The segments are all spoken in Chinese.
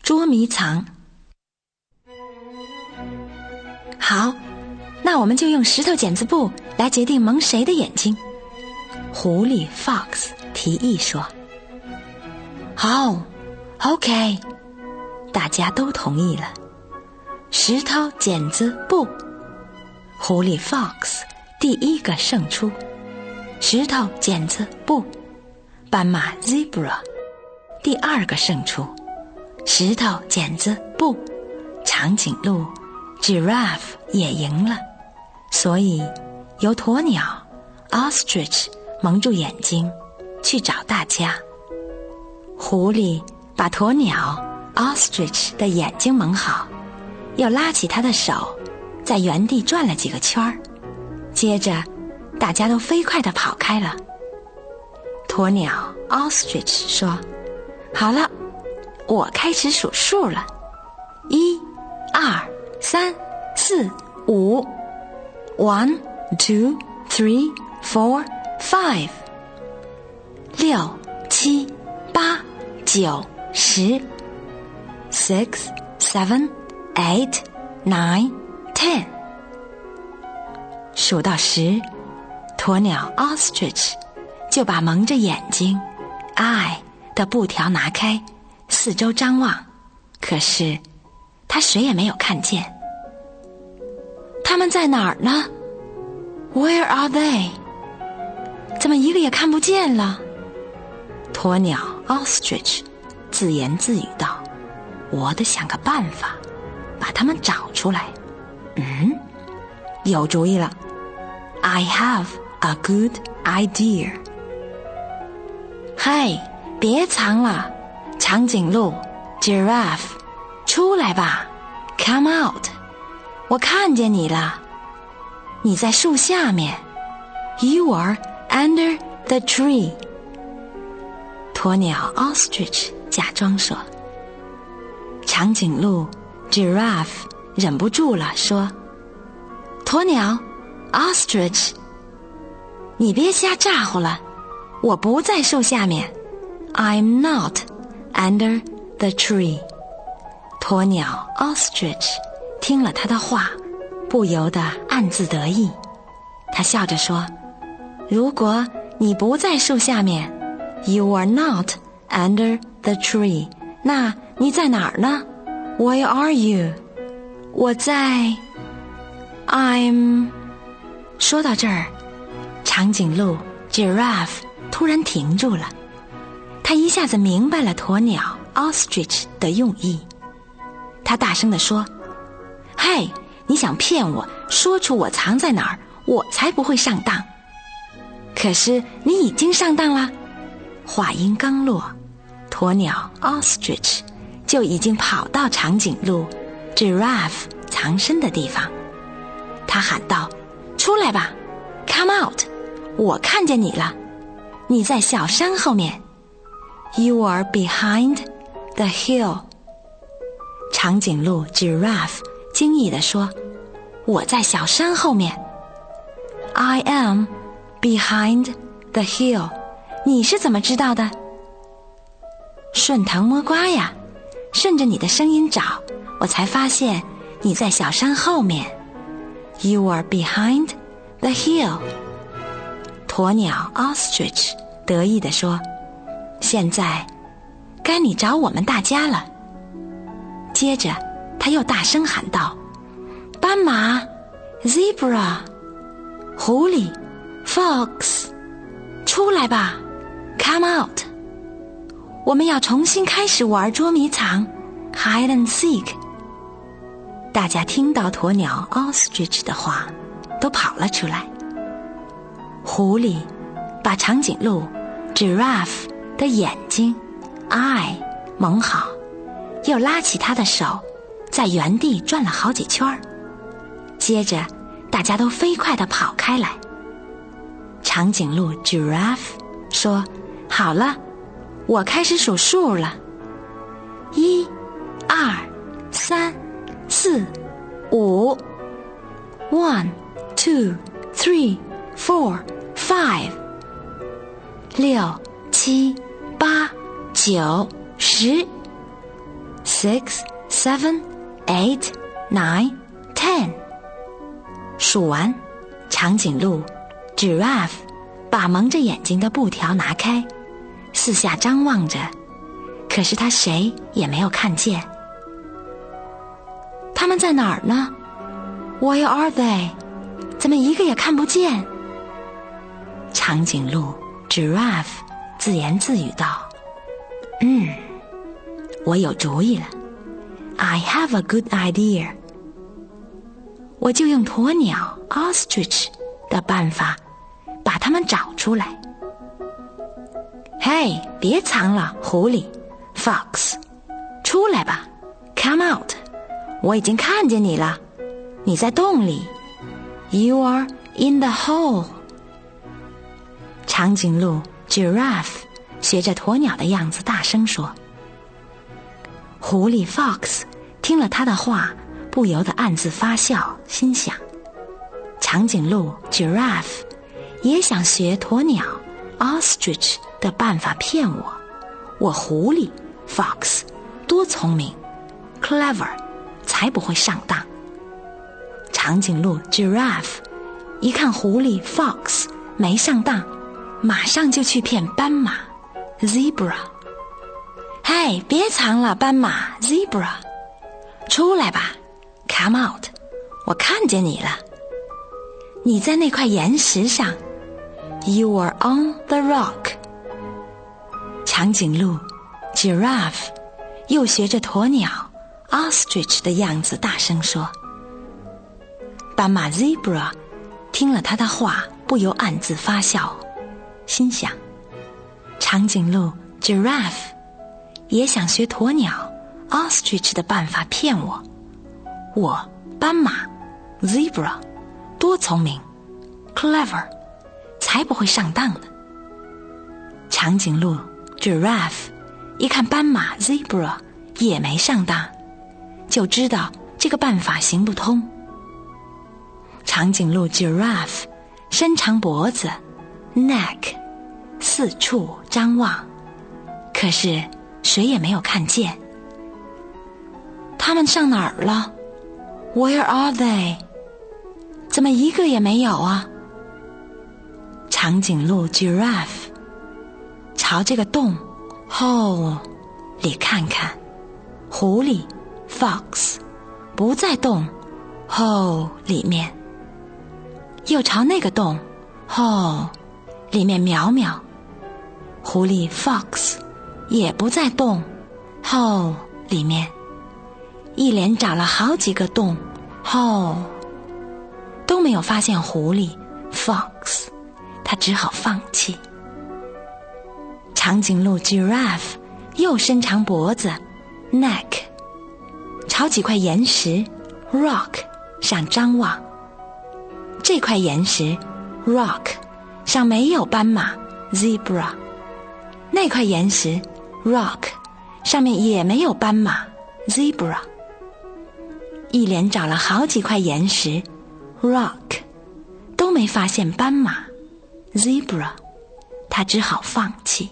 捉迷藏。好，那我们就用石头剪子布来决定蒙谁的眼睛。狐狸 Fox 提议说。好 OK， 大家都同意了。石头剪子布，狐狸 Fox 第一个胜出。石头剪子布，斑马 Zebra 第二个胜出。石头剪子布，长颈鹿 Giraffe 也赢了，所以由鸵鸟 Ostrich 蒙住眼睛去找大家。狐狸把鸵鸟 Ostrich 的眼睛蒙好，又拉起他的手，在原地转了几个圈儿，接着大家都飞快地跑开了。鸵鸟 Ostrich 说，好了，我开始数数了，1、2、3、4、5 1, 2, 3, 4, 5 6, 7, 8, 9, 10 6, 7, 8, 9, 10数到10，鸵鸟 Ostrich 就把蒙着眼睛 eye 的布条拿开，四周张望，可是他谁也没有看见。他们在哪儿呢？ Where are they？ 怎么一个也看不见了？鸵鸟 Ostrich 自言自语道，我得想个办法把他们找出来。有主意了， I have a good idea。 嘿，别藏了，长颈鹿 Giraffe， 出来吧， Come out， 我看见你了，你在树下面， You are under the tree。 鸵鸟 Ostrich 假装说。长颈鹿 Giraffe 忍不住了，说，鸵鸟 Ostrich， 你别瞎咋呼了，我不在树下面， I'm not under the tree。 鸵鸟 Ostrich 听了他的话，不由得暗自得意。他笑着说，如果你不在树下面， You are not under the tree， 那你在哪儿呢？ Where are you？ 我在 I'm…… 说到这儿，长颈鹿 Giraffe 突然停住了，他一下子明白了鸵鸟 Ostrich 的用意。他大声地说，嘿，你想骗我，说出我藏在哪儿，我才不会上当。可是你已经上当了。话音刚落，鸵鸟 Ostrich 就已经跑到长颈鹿 Giraffe 藏身的地方。他喊道，出来吧， Come out， 我看见你了，你在小山后面， You are behind the hill。 长颈鹿 Giraffe 惊异地说，我在小山后面， I am behind the hill， 你是怎么知道的？顺藤摸瓜呀，顺着你的声音找，我才发现你在小山后面， You are behind the hill。 鸵鸟 Ostrich 得意地说，现在该你找我们大家了。接着他又大声喊道，斑马 Zebra， 狐狸 Fox， 出来吧， Come out， 我们要重新开始玩捉迷藏 Hide and Seek。 大家听到鸵鸟 Ostrich 的话都跑了出来。狐狸把长颈鹿 Giraffe 的眼睛 eye 蒙好，又拉起他的手，在原地转了好几圈，接着大家都飞快地跑开来。长颈鹿 Giraffe 说，好了，我开始数数了，1、2、3、4、5 1, 2, 3, 4, 5 6, 7, 8, 9, 10 6, 7, 8, 9, 10。数完，长颈鹿 Giraffe 把蒙着眼睛的布条拿开，四下张望着，可是他谁也没有看见。他们在哪儿呢？ Where are they？ 怎么一个也看不见？长颈鹿 Giraffe 自言自语道：我有主意了。 I have a good idea。 我就用鸵鸟 Ostrich 的办法把它们找出来。嘿，别藏了，狐狸 Fox， 出来吧， Come out， 我已经看见你了，你在洞里， You are in the hole。 长颈鹿 Giraffe 学着鸵鸟的样子大声说。狐狸 Fox 听了他的话，不由得暗自发笑，心想，长颈鹿 Giraffe 也想学鸵鸟 Ostrich 的办法骗我狐狸 Fox 多聪明 Clever， 才不会上当。长颈鹿 Giraffe 一看狐狸 Fox 没上当，马上就去骗斑马 Zebra。 嘿，别藏了，斑马 Zebra， 出来吧， Come out， 我看见你了，你在那块岩石上， You are on the rock。 长颈鹿 Giraffe 又学着鸵鸟 Ostrich 的样子大声说。斑马 Zebra 听了他的话，不由暗自发笑，心想，长颈鹿 Giraffe 也想学鸵鸟 Ostrich 的办法骗我斑马 Zebra 多聪明 Clever， 才不会上当呢。长颈鹿 Giraffe 一看斑马 Zebra 也没上当，就知道这个办法行不通。长颈鹿 Giraffe 伸长脖子 Neck 四处张望，可是谁也没有看见。他们上哪儿了？ Where are they？ 怎么一个也没有啊？长颈鹿 Giraffe 朝这个洞 hole 里看看，狐狸 Fox 不在洞 hole 里面，又朝那个洞 hole 里面瞄瞄，狐狸 Fox 也不在洞 hole 里面，一连找了好几个洞 hole 都没有发现狐狸 Fox， 他只好放弃。长颈鹿 Giraffe 又伸长脖子 Neck 朝几块岩石 Rock 上张望，这块岩石 Rock 上没有斑马 Zebra， 那块岩石 Rock 上面也没有斑马 Zebra， 一连找了好几块岩石 Rock 都没发现斑马 Zebra， 他只好放弃。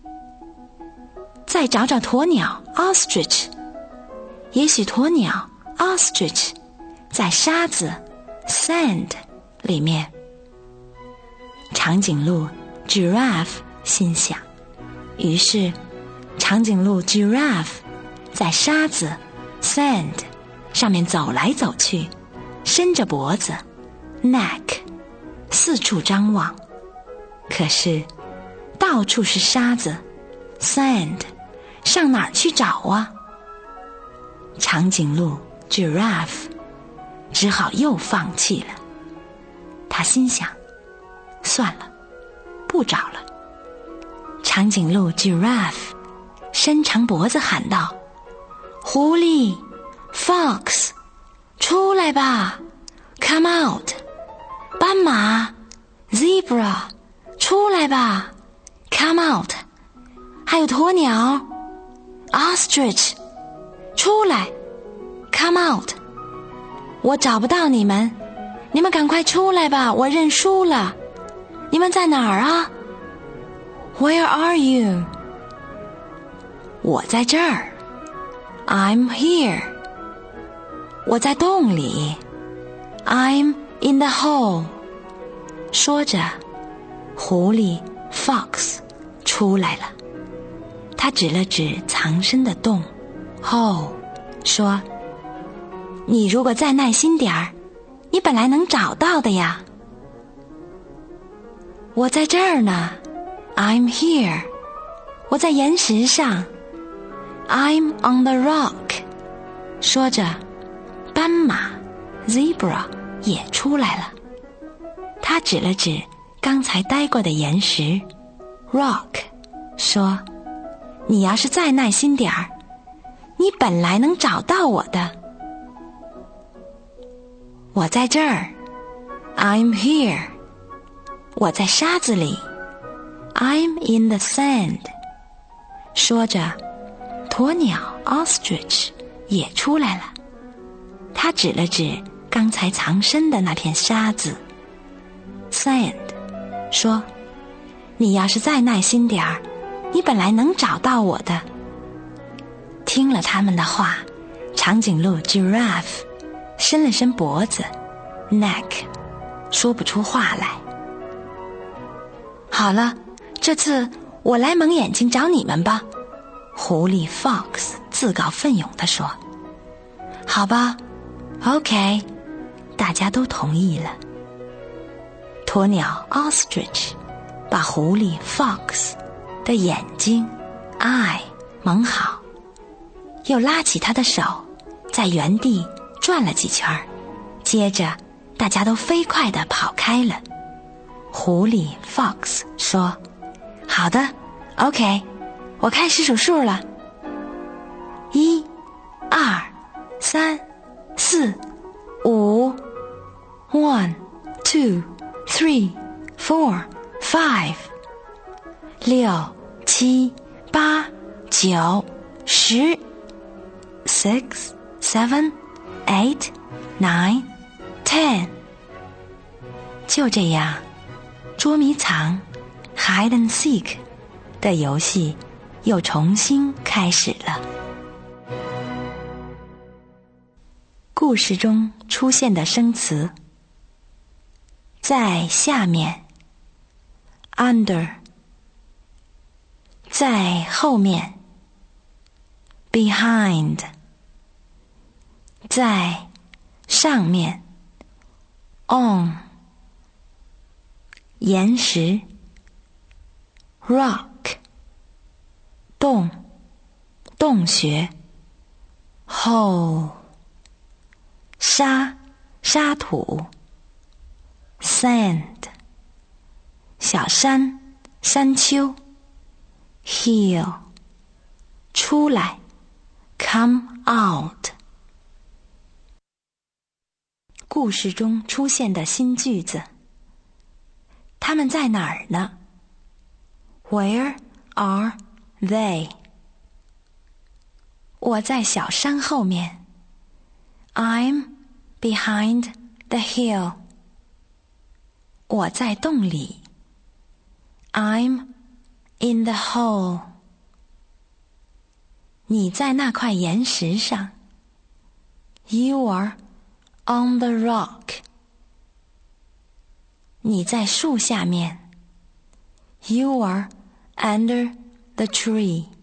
再找找鸵鸟 Ostrich， 也许鸵鸟 Ostrich 在沙子 Sand 里面。长颈鹿 Giraffe 心想，于是长颈鹿 Giraffe 在沙子 Sand 上面走来走去，伸着脖子 Neck 四处张望，可是到处是沙子 Sand， 上哪儿去找啊？长颈鹿 Giraffe 只好又放弃了。他心想，算了，不找了。长颈鹿 Giraffe 伸长脖子喊道，狐狸 Fox 出来吧， Come out。 斑马 Zebra 出来吧， Come out。 还有鸵鸟 Ostrich 出来， Come out。 我找不到你们，你们赶快出来吧，我认输了。你们在哪儿啊？ Where are you？ 我在这儿 I'm here. 我在洞里。I'm in the hole. 说着，狐狸 Fox 出来了。他指了指藏身的洞 hole， 说：你如果再耐心点儿，你本来能找到的呀。我在这儿呢。I'm here. 我在岩石上。I'm on the rock. 说着，斑马 Zebra 也出来了。他指了指刚才待过的岩石 Rock， 说：你要是再耐心点儿，你本来能找到我的。我在这儿。I'm here. 我在沙子里。I'm in the sand. 说着，鸵鸟 Ostrich 也出来了。他指了指刚才藏身的那片沙子 Sand， 说：你要是再耐心点儿，你本来能找到我的。听了他们的话，长颈鹿 Giraffe 伸了伸脖子 Neck， 说不出话来。好了，这次我来蒙眼睛找你们吧，狐狸 Fox 自告奋勇地说。好吧 OK， 大家都同意了。鸵鸟 Ostrich 把狐狸 Fox 的眼睛 Eye 蒙好，又拉起他的手，在原地转了几圈，接着大家都飞快地跑开了。狐狸 Fox 说：好的 OK， 我开始数数了。1、2、3、4、5 1、2、3、4、5 6、7、8、9、10 6、7、8、9、10。就这样，捉迷藏 Hide and Seek 的游戏又重新开始了。故事中出现的生词：在下面 Under， 在后面 Behind， 在上面 On， 岩石 Rock， 洞，洞穴 Hole， 沙，沙土 Sand， 小山，山丘 Hill， 出来 Come out。 故事中出现的新句子：他们在哪儿呢？ Where are they？ 我在小山后面。 I'm behind the hill。 我在洞里。 I'm in the hole。 你在那块岩石上。 You are on the rock。 你在树下面。 You are under the tree。